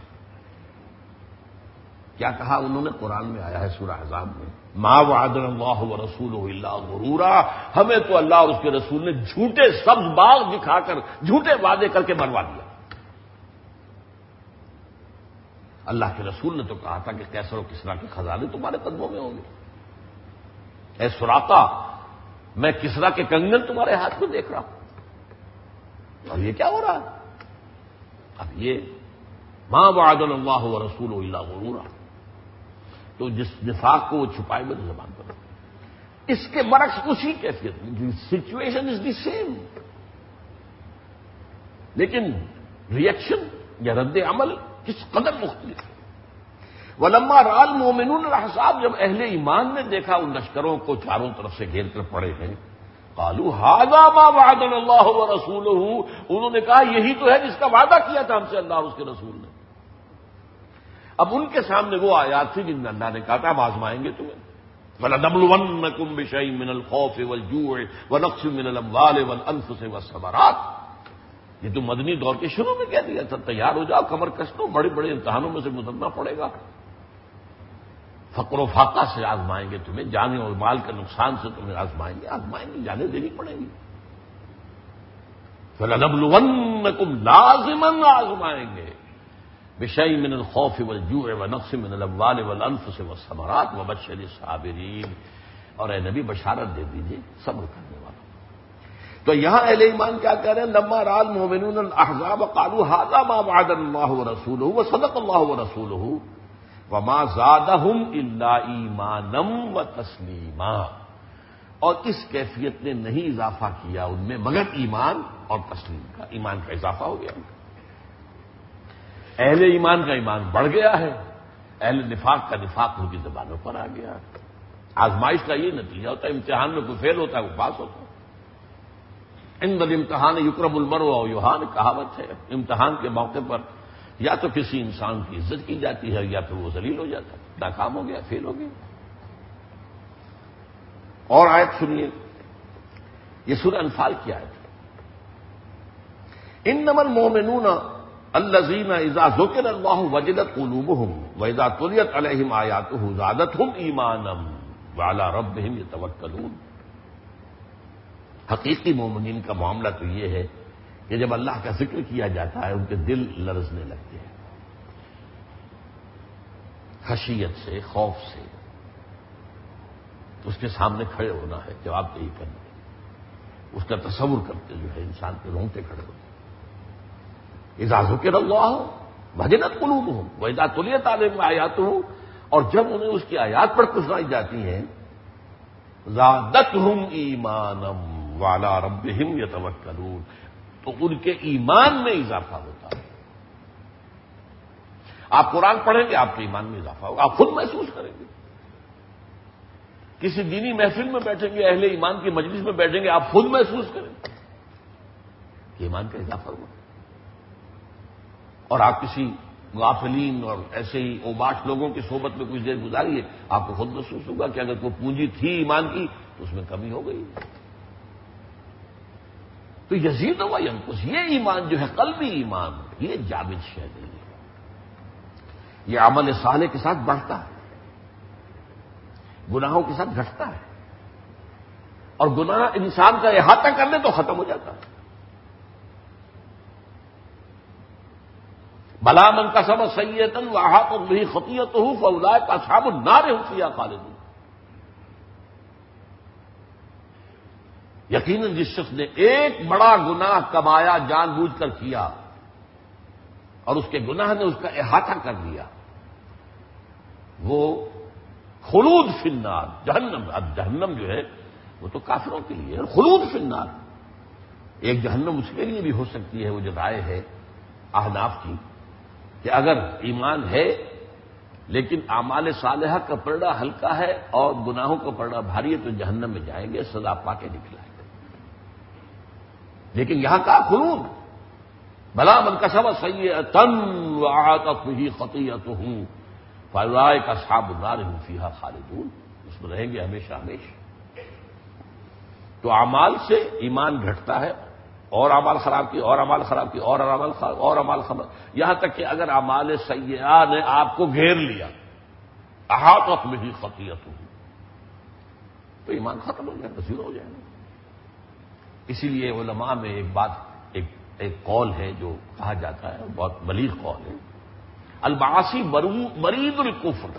کیا کہا انہوں نے؟ قرآن میں آیا ہے سورہ احزاب میں، ما وعدنا اللہ ورسولہ الا غرورا. ہمیں تو اللہ اور اس کے رسول نے جھوٹے سبز باغ دکھا کر جھوٹے وعدے کر کے مروا دیا. اللہ کے رسول نے تو کہا تھا کہ قیصر و کسریٰ کے خزانے تمہارے قدموں میں ہوں گے. اے سراقہ، میں کسریٰ کے کنگن تمہارے ہاتھ میں دیکھ رہا ہوں. اور یہ کیا ہو رہا ہے؟ اب یہ ما وعدنا اللہ ورسولہ الا غرورا، تو جس نفاق کو وہ چھپائے ہوئے تو زبان پر. اس کے برعکس اسی کیفیت میں سچویشن از دی سیم، لیکن ریئیکشن یا رد عمل کس قدر مختلف ہے. ولما رأى المؤمنون الاحزاب، جب اہل ایمان نے دیکھا ان لشکروں کو چاروں طرف سے گھیر کر پڑے ہیں، قالوا هذا ما وعدنا اللہ ورسولہ، انہوں نے کہا یہی تو ہے جس کا وعدہ کیا تھا ہم سے اللہ اور اس کے رسول نے. اب ان کے سامنے وہ آیات تھی جن میں اللہ نے کہا تھا ہم آزمائیں گے تمہیں. وَلَنَبْلُوَنَّكُمْ بِشَيْءٍ مِّنَ الْخَوْفِ وَالْجُوعِ وَنَقْصٍ مِّنَ الْأَمْوَالِ وَالْأَنفُسِ وَالثَّمَرَاتِ. یہ تو مدنی دور کے شروع میں کہہ دیا تھا، تیار ہو جاؤ، کمر کس لو، بڑے بڑے امتحانوں میں سے گزرنا پڑے گا. فقر و فاقہ سے آزمائیں گے تمہیں، جان اور مال کے نقصان سے تمہیں آزمائیں گے، آزمائیں گے، جانیں دینی پڑیں گی. فَلَنَبْلُوَنَّكُمْ لازماً آزمائیں گے بِشَيْءٍ مِّنَ الْخَوْفِ وَالْجُوعِ وَنَقْصٍ مِّنَ الْأَمْوَالِ وَالْأَنفُسِ وَالثَّمَرَاتِ وَبَشِّرِ الصَّابِرِينَ. اور اے نبی بشارت دے دیجیے صبر کرنے والوں. تو یہاں اہل ایمان کیا کہہ رہے ہیں؟ لما رأى المؤمنون الاحزاب قالوا هذا ما وعدنا الله ورسوله وصدق الله ورسوله وما زادهم الا ایمانا وتسلیما. اور اس کیفیت نے نہیں اضافہ کیا ان میں مگر ایمان اور تسلیم کا. ایمان کا اضافہ ہو گیا، اہل ایمان کا ایمان بڑھ گیا ہے، اہل نفاق کا نفاق ان کی زبانوں پر آ گیا. آزمائش کا یہ نتیجہ ہوتا ہے، امتحان میں کوئی فیل ہوتا ہے وہ پاس ہوتا ہے. عند الامتحان یکرم المرء او یہان، کہاوت ہے. امتحان کے موقع پر یا تو کسی انسان کی عزت کی جاتی ہے یا پھر وہ ذلیل ہو جاتا ہے، ناکام ہو گیا، فیل ہو گیا. اور آیت سنیے، یہ سورہ انفال کی آیت ہے. انما المؤمنون الذین اذا ذکر اللہ وجلت قلوبهم واذا تلیت علیہم آیاتہ زادتهم ایمانا وعلی ربهم یتوکلون. حقیقی مومنین کا معاملہ تو یہ ہے کہ جب اللہ کا ذکر کیا جاتا ہے ان کے دل لرزنے لگتے ہیں، خشیت سے، خوف سے. اس کے سامنے کھڑے ہونا ہے، جواب دہی کرنا ہے. اس کا تصور کرتے جو ہے انسان کے رونگٹے کھڑے ہوتے ہیں. اذا ذکر اللہ وجلت قلوبهم واذا تلیت علیہم آیاتہ، اور جب انہیں اس کی آیات پڑھ کر سنائی جاتی ہیں، زادتهم ایمانا وعلی ربهم یتوکلون، تو ان کے ایمان میں اضافہ ہوتا ہے. آپ قرآن پڑھیں گے آپ کے ایمان میں اضافہ ہوگا، آپ خود محسوس کریں گے. کسی دینی محفل میں بیٹھیں گے، اہل ایمان کی مجلس میں بیٹھیں گے، آپ خود محسوس کریں گے کہ ایمان کا اضافہ ہوا. اور آپ کسی غافلین اور ایسے ہی اوباش لوگوں کی صحبت میں کچھ دیر گزاریے، آپ کو خود محسوس ہوگا کہ اگر کوئی پونجی تھی ایمان کی تو اس میں کمی ہو گئی. تو یزید و ینقص، یہ ایمان جو ہے قلبی ایمان، یہ جامد شے نہیں ہے. یہ عمل صالح کے ساتھ بڑھتا ہے، گناہوں کے ساتھ گھٹتا ہے، اور گناہ انسان کا احاطہ کر لے تو ختم ہو جاتا ہے. بلا من کسب سیئۃ واحاطت بہ خطیئتہ فاولئک اصحاب النار هم فیہا خالدون. یقیناً جس شخص نے ایک بڑا گناہ کمایا، جان بوجھ کر کیا، اور اس کے گناہ نے اس کا احاطہ کر لیا، وہ خلود فی النار، جہنم. اب جہنم جو ہے وہ تو کافروں کے لیے ہے، خلود فی النار. ایک جہنم اس کے لیے بھی ہو سکتی ہے. وہ جو رائے ہے احناف کی کہ اگر ایمان ہے لیکن اعمال صالحہ کا پلڑا ہلکا ہے اور گناہوں کا پلڑا بھاری ہے تو جہنم میں جائیں گے، سزا پا کے نکلائیں گے. لیکن یہاں کا خلود، بلا من کسب سیئۃ واحاطت بہ خطیئتہ فاولئک اصحاب النار هم فیہا خالدون. اس میں رہیں گے ہمیشہ ہمیشہ. تو اعمال سے ایمان گھٹتا ہے، اور اعمال خراب کی، اور اعمال خراب کی، اور اعمال خراب، اور اعمال خراب، یہاں تک کہ اگر اعمال سیئہ نے آپ کو گھیر لیا، احاطت بہ خطیئتہ، تو ایمان ختم ہو جائے گا، زیرو ہو جائے گا. اسی لیے علماء میں ایک بات، ایک ایک قول ہے جو کہا جاتا ہے، بہت بلیغ قول ہے. المعاصی مرید الکفر،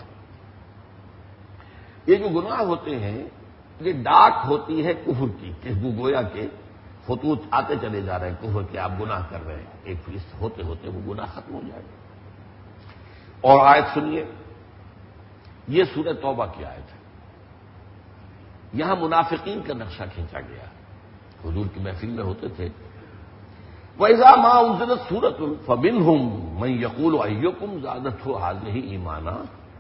یہ جو گناہ ہوتے ہیں یہ ڈاک ہوتی ہے کفر کی، کہ گویا کے خطوط آتے چلے جا رہے ہیں کفر کے، آپ گناہ کر رہے ہیں، ایک فیصد ہوتے ہوتے وہ گناہ ختم ہو جائے گا۔ اور آیت سنیے، یہ سورہ توبہ کی آیت ہے، یہاں منافقین کا نقشہ کھینچا گیا، حضور کی محفل میں ہوتے تھے، وَإِذَا مَا أُنزِلَتْ سُورَةٌ فَمِنْهُمْ مَنْ يَقُولُ أَيُّكُمْ زَادَتْهُ هَٰذِهِ ایمانا۔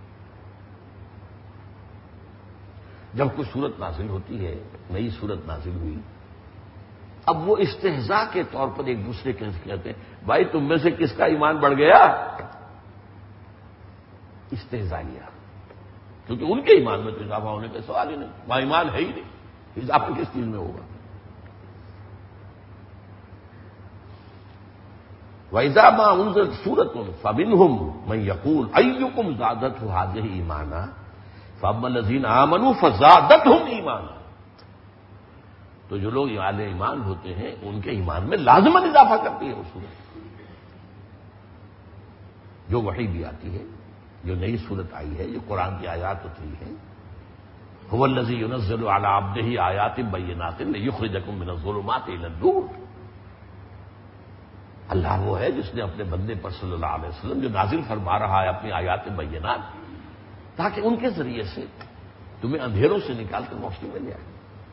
جب کوئی صورت نازل ہوتی ہے، نئی صورت نازل ہوئی، اب وہ استہزاء کے طور پر ایک دوسرے کے کہتے ہیں بھائی تم میں سے کس کا ایمان بڑھ گیا؟ استہزائیہ، کیونکہ ان کے ایمان میں تو اضافہ ہونے کا سوال ہی نہیں، وہاں ایمان ہے ہی نہیں، اضافہ کس چیز میں ہوگا؟ وَإِذَا مَا أُنزِلَتْ سُورَةٌ فَمِنْهُمْ مَنْ يَقُولُ أَيُّكُمْ زَادَتْهُ هَٰذِهِ ایمانا فَأَمَّا الَّذِينَ آمَنُوا فَزَادَتْهُمْ ایمانا، تو جو لوگ اہل ایمان ہوتے ہیں ان کے ایمان میں لازماً اضافہ کرتی ہے وہ سورت، جو وحی بھی آتی ہے، جو نئی صورت آئی ہے، جو قرآن کی آیات اتری ہے، هُوَ الَّذِي يُنَزِّلُ عَلَىٰ عَبْدِهِ آیَاتٍ بَيِّنَاتٍ لِيُخْرِجَكُم مِّنَ الظُّلُمَاتِ إِلَى النُّورِ۔ اللہ وہ ہے جس نے اپنے بندے پر صلی اللہ علیہ وسلم جو نازل فرما رہا ہے اپنی آیات بینات، تاکہ ان کے ذریعے سے تمہیں اندھیروں سے نکال کر روشنی مل جائے۔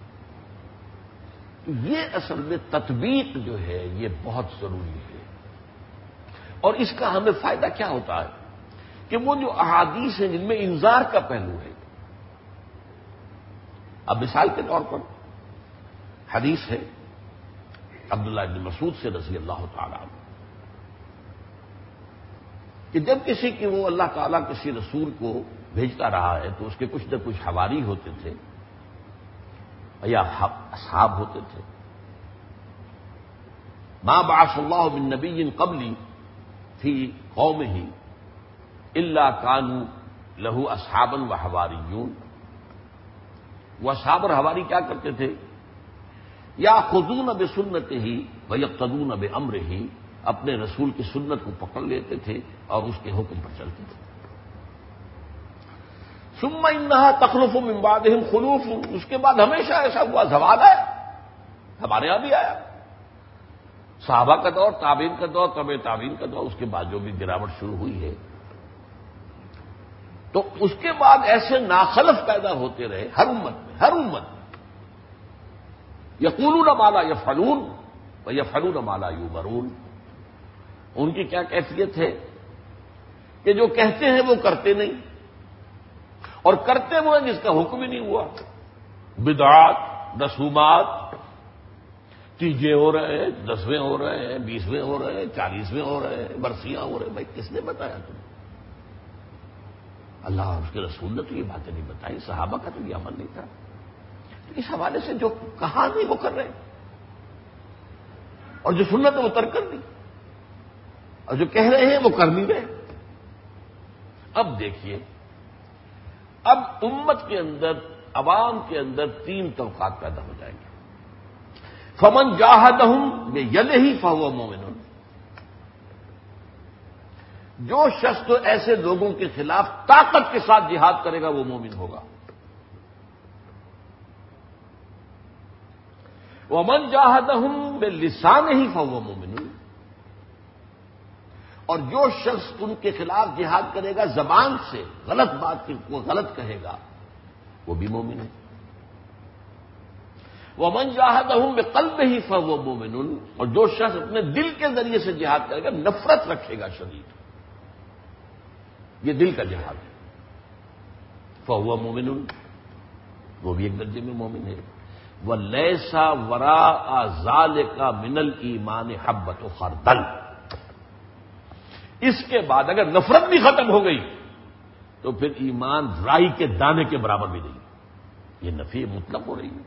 تو یہ اصل میں تطبیق جو ہے یہ بہت ضروری ہے، اور اس کا ہمیں فائدہ کیا ہوتا ہے کہ وہ جو احادیث ہیں جن میں انذار کا پہلو ہے، اب مثال کے طور پر حدیث ہے عبداللہ بن مسعود سے رضی اللہ تعالیٰ عنہ کہ جب کسی کی وہ اللہ تعالیٰ کسی رسول کو بھیجتا رہا ہے تو اس کے کچھ نہ کچھ حواری ہوتے تھے یا اصحاب ہوتے تھے، ما بعث اللہ من نبی قبلی فی قومہ الا کانوا لہ اصحابا و حواریون۔ وہ اصحاب اور حواری کیا کرتے تھے؟ یا خذون بسنتہ ویقتدون بامرہ، اپنے رسول کی سنت کو پکڑ لیتے تھے اور اس کے حکم پر چلتے تھے۔ ثم انہا تخلف من بعدہم خلوف، اس کے بعد ہمیشہ ایسا ہوا، زوال ہے، ہمارے یہاں بھی آیا، صحابہ کا دور، تابعین کا دور، تبع تابعین کا دور، اس کے بعد جو بھی گراوٹ شروع ہوئی ہے، تو اس کے بعد ایسے ناخلف پیدا ہوتے رہے ہر امت میں، ہر امت میں، یقولون ما لا یفعلون ویفعلون ما لا یؤمرون۔ ان کی کیا کیفیت ہے کہ جو کہتے ہیں وہ کرتے نہیں، اور کرتے وہ ہیں جس کا حکم ہی نہیں ہوا، بدعات، رسومات، تیجے ہو رہے ہیں، دسویں ہو رہے ہیں، بیسویں ہو رہے ہیں، چالیسویں ہو رہے ہیں، برسیاں ہو رہے ہیں، بھائی کس نے بتایا تمہیں؟ اللہ اور اس کے رسول نے تو یہ باتیں نہیں بتائی، صحابہ کا تو یہ عمل نہیں تھا۔ اس حوالے سے جو کہا نہیں وہ کر رہے ہیں، اور جو سنت ہے وہ ترک کر دی، اور جو کہہ رہے ہیں وہ کر نہیں رہے۔ اب دیکھیے، اب امت کے اندر، عوام کے اندر تین طبقات پیدا ہو جائیں گے۔ فمن جاہدہم بیدہ فہو مومن، جو شخص تو ایسے لوگوں کے خلاف طاقت کے ساتھ جہاد کرے گا وہ مومن ہوگا۔ ومن جاہدہم بلسانہ فہو مومن، اور جو شخص ان کے خلاف جہاد کرے گا زبان سے، غلط بات کو غلط کہے گا، وہ بھی مومن ہے۔ ومن جاہدہم بقلبہ فہو مومن، اور جو شخص اپنے دل کے ذریعے سے جہاد کرے گا، نفرت رکھے گا شدید، یہ دل کا جہاد ہے، فہو مومن، وہ بھی ایک درجے میں مومن ہے۔ وَلَيْسَ وَرَاءَ ذَلِكَ مِنَ الْإِيمَانِ حَبَّةُ خَرْدَلٍ، اس کے بعد اگر نفرت بھی ختم ہو گئی تو پھر ایمان رائی کے دانے کے برابر بھی نہیں، یہ نفی مطلق ہو رہی ہے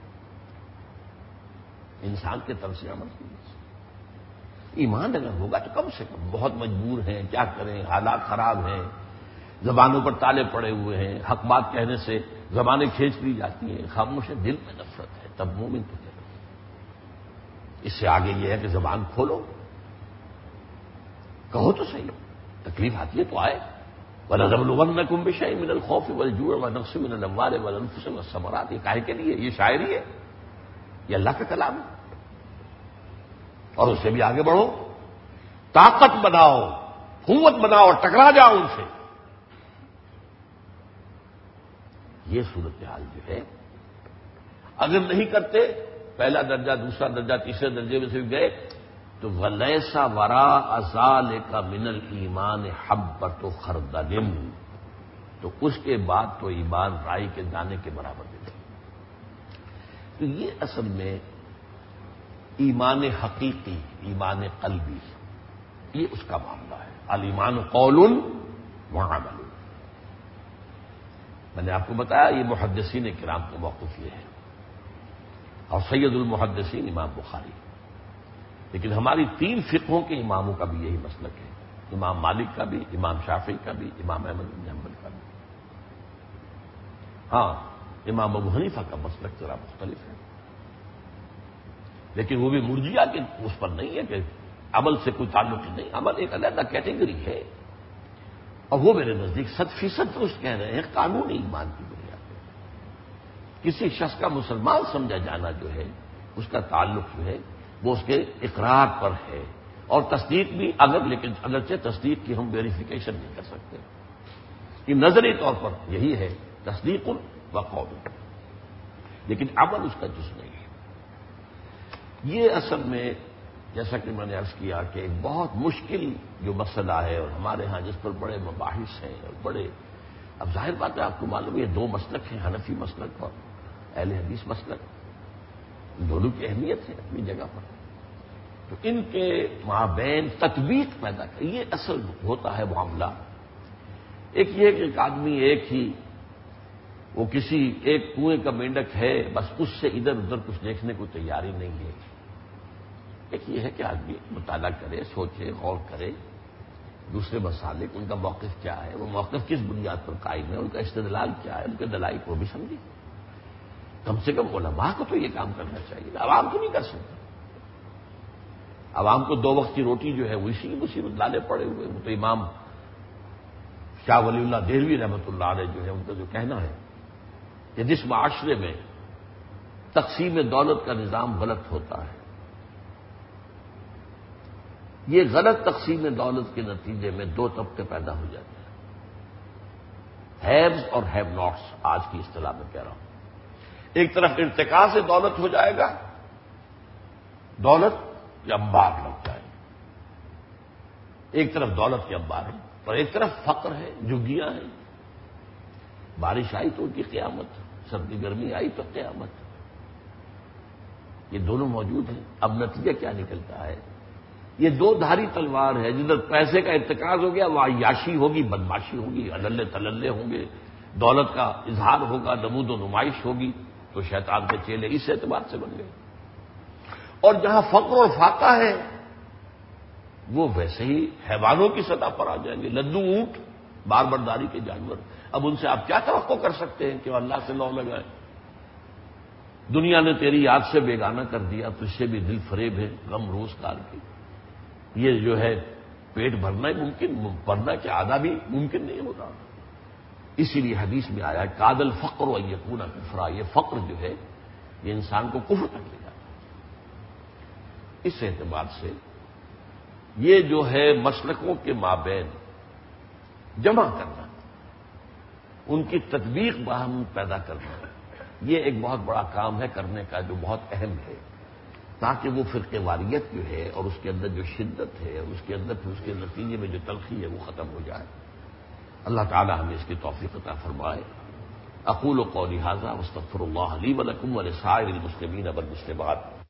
انسان کے طرف سے عمل کی۔ ایمان اگر ہوگا تو کم سے کم، بہت مجبور ہیں، کیا کریں، حالات خراب ہیں، زبانوں پر تالے پڑے ہوئے ہیں، حق بات کہنے سے زبانیں کھینچ لی جاتی ہیں، خاموش ہے، دل میں نفرت ہے، تب مومن تو ہے۔ اس سے آگے یہ ہے کہ زبان کھولو، کہو تو صحیح، تکلیف آتی ہے تو آئے. وَلَنَبْلُوَنَّكُمْ بِشَيْءٍ مِّنَ الْخَوْفِ وَالْجُوعِ وَنَقْصٍ مِّنَ الْأَمْوَالِ وَالْأَنفُسِ وَالثَّمَرَاتِ. یہ کاہے کے لیے؟ یہ شاعری ہے، یہ اللہ کا کلام ہے. اور اس سے بھی آگے بڑھو، طاقت بناؤ، قوت بناؤ اور ٹکرا جاؤ ان سے. یہ صورتحال جو ہے اگر نہیں کرتے، پہلا درجہ، دوسرا درجہ، تیسرے درجے میں سے گئے تو وَلَيْسَ وَرَاءَ ذَلِكَ مِنَ الْإِيمَانِ حَبَّةُ خَرْدَلٍ، تو اس کے بعد تو ایمان رائی کے دانے کے برابر ہے. تو یہ اصل میں ایمان حقیقی، ایمان قلبی، یہ اس کا معاملہ ہے. الایمان قول وعمل. میں نے آپ کو بتایا یہ محدثین کرام کا موقف یہ ہے، اور سید المحدثین امام بخاری. لیکن ہماری تین فقہوں کے اماموں کا بھی یہی مسلک ہے، امام مالک کا بھی، امام شافعی کا بھی، امام احمد بن حنبل کا بھی. ہاں، امام ابو حنیفہ کا مسلک ذرا مختلف ہے، لیکن وہ بھی مرجئہ کے اس پر نہیں ہے کہ عمل سے کوئی تعلق نہیں. عمل ایک علیحدہ کیٹیگری ہے، اور وہ میرے نزدیک صد فیصد درست کہہ رہے ہیں. قانون ایمان کی بنیاد پہ کسی شخص کا مسلمان سمجھا جانا جو ہے، اس کا تعلق جو ہے وہ اس کے اقرار پر ہے، اور تصدیق بھی، اگر لیکن اگرچہ تصدیق کی ہم ویریفیکیشن نہیں کر سکتے. یہ نظری طور پر یہی ہے، تصدیق و قول، لیکن عمل اس کا جز نہیں ہے. یہ اصل میں جیسا کہ میں نے عرض کیا کہ ایک بہت مشکل جو مسئلہ ہے، اور ہمارے ہاں جس پر بڑے مباحث ہیں اور بڑے، اب ظاہر بات ہے آپ کو معلوم ہے یہ دو مسلک ہیں، حنفی مسلک اور اہل حدیث مسلک، دونوں کی اہمیت ہے اپنی جگہ پر. تو ان کے مابین تطبیق پیدا کر، یہ اصل ہوتا ہے معاملہ. ایک یہ کہ ایک آدمی ایک ہی، وہ کسی ایک کنویں کا مینڈک ہے، بس اس سے ادھر ادھر کچھ دیکھنے کو تیاری نہیں ہے. ایک یہ ہے کہ آدمی مطالعہ کرے، سوچے، غور کرے دوسرے مسالے، ان کا موقف کیا ہے، وہ موقف کس بنیاد پر قائم ہے، ان کا استدلال کیا ہے، ان کے دلائل کو بھی سمجھے. کم سے کم علماء کو تو یہ کام کرنا چاہیے، عوام کو نہیں کر سکتا. عوام کو دو وقت کی روٹی جو ہے وہ اسی مصیبت لانے پڑے ہوئے. وہ تو امام شاہ ولی اللہ دہلوی رحمۃ اللہ علیہ جو ہے ان کا جو کہنا ہے کہ جس معاشرے میں تقسیم دولت کا نظام غلط ہوتا ہے، یہ غلط تقسیم دولت کے نتیجے میں دو طبقے پیدا ہو جاتے ہیں، ہیوز اور ہیو ناٹس. آج کی اصطلاح میں کہہ رہا ہوں، ایک طرف ارتقاء سے دولت ہو جائے گا، دولت کے انبار لگ جائے گا، ایک طرف دولت کے انبار ہے اور ایک طرف فقر ہے، جھگیاں ہیں. بارش آئی تو ان کی قیامت، سردی گرمی آئی تو قیامت. یہ دونوں موجود ہیں. اب نتیجہ کیا نکلتا ہے؟ یہ دو دھاری تلوار ہے. جدھر پیسے کا ارتکاز ہو گیا وہاں عیاشی ہوگی، بدماشی ہوگی، ادلے تللے ہوں گے، دولت کا اظہار ہوگا، نمود و نمائش ہوگی، تو شیطان کے چیلے اس اعتبار سے بن گئے. اور جہاں فقر اور فاقہ ہے وہ ویسے ہی حیوانوں کی سطح پر آ جائیں گے. لدو اونٹ، بار برداری کے جانور. اب ان سے آپ کیا توقع کر سکتے ہیں کہ وہ اللہ سے لو لگائیں؟ دنیا نے تیری یاد سے بیگانہ کر دیا، تجھ سے بھی دل فریب ہے غم روزگار کی. یہ جو ہے پیٹ بھرنا ہی ممکن، بھرنا کہ آدھا بھی ممکن نہیں ہوتا. اسی لیے حدیث میں آیا کادل فقر و یکون کفرا، یہ فقر جو ہے یہ انسان کو کفر تک لے جاتا ہے. اس اعتبار سے یہ جو ہے مسلکوں کے مابین جمع کرنا، ان کی تطبیق باہم پیدا کرنا، یہ ایک بہت بڑا کام ہے کرنے کا، جو بہت اہم ہے، تاکہ وہ فرقے واریت جو ہے اور اس کے اندر جو شدت ہے اور اس کے اندر پھر اس کے نتیجے میں جو تلخی ہے وہ ختم ہو جائے. اللہ تعالی ہمیں اس کی توفیق عطا فرمائے. اقول قولی ھذا واستغفر اللہ لی ولکم ولسائر المسلمین والمسلمات.